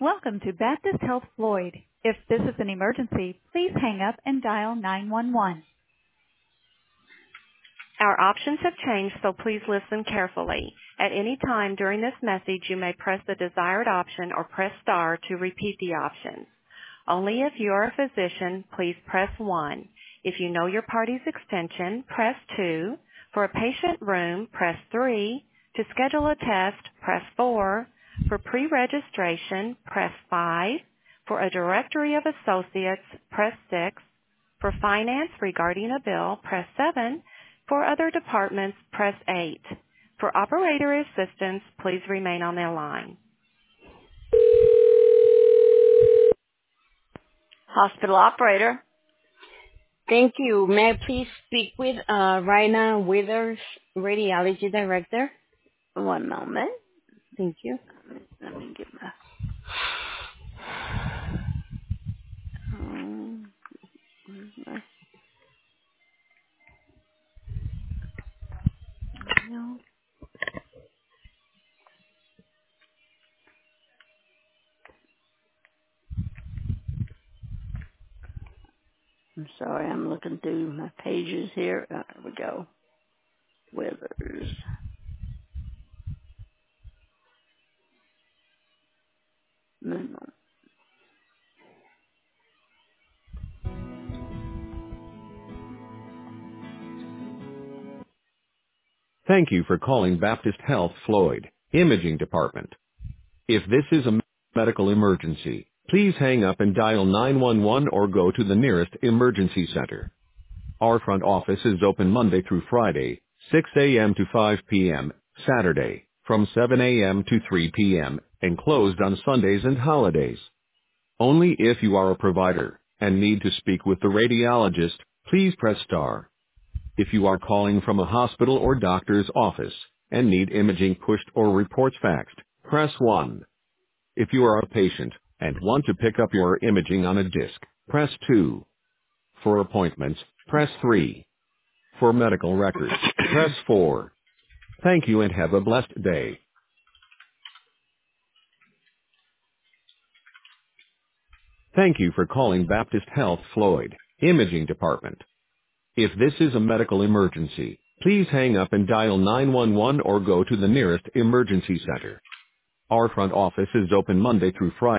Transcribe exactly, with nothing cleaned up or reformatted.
Welcome to Baptist Health Floyd. If this is an emergency, please hang up and dial nine one one. Our options have changed, so please listen carefully. At any time during this message, you may press the desired option or press star to repeat the options. Only if you are a physician, please press one. If you know your party's extension, press two. For a patient room, press three. To schedule a test, press four. For pre-registration, press five. For a directory of associates, press six. For finance regarding a bill, press seven. For other departments, press eight. For operator assistance, please remain on the line. Hospital operator. Thank you. May I please speak with uh, Raina Withers, Radiology Director? One moment. Thank you. Let me get my... Um, where's my... No. I'm sorry, I'm looking through my pages here. Uh, there we go. Withers. No, no. Thank you for calling Baptist Health Floyd Imaging Department. If this is a medical emergency, please hang up and dial nine one one or go to the nearest emergency center. Our front office is open Monday through Friday, six a.m. to five p.m., Saturday, from seven a.m. to three p.m., and closed on Sundays and holidays. Only if you are a provider and need to speak with the radiologist, please press star. If you are calling from a hospital or doctor's office and need imaging pushed or reports faxed, press one. If you are a patient and want to pick up your imaging on a disc, press two. For appointments, press three. For medical records, press four. Thank you and have a blessed day. Thank you for calling Baptist Health Floyd Imaging Department. If this is a medical emergency, please hang up and dial nine one one or go to the nearest emergency center. Our front office is open Monday through Friday.